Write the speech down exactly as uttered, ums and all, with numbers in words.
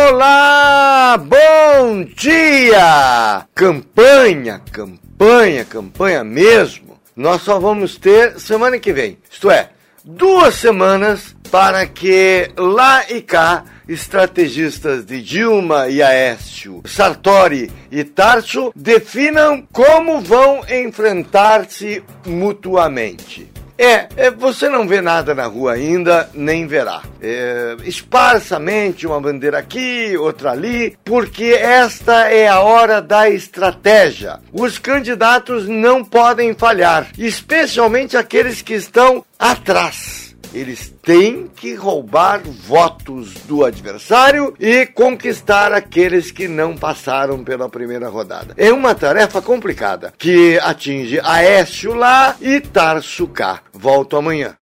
Olá, bom dia! Campanha, campanha, campanha mesmo. Nós só vamos ter semana que vem, isto é, duas semanas para que lá e cá estrategistas de Dilma e Aécio, Sartori e Tarso definam como vão enfrentar-se mutuamente. É, é, você não vê nada na rua ainda, nem verá. É, esparsamente, uma bandeira aqui, outra ali, porque esta é a hora da estratégia. Os candidatos não podem falhar, especialmente aqueles que estão atrás. Eles têm que roubar votos do adversário e conquistar aqueles que não passaram pela primeira rodada. É uma tarefa complicada, que atinge Aécio lá e Tarso cá. Volto amanhã.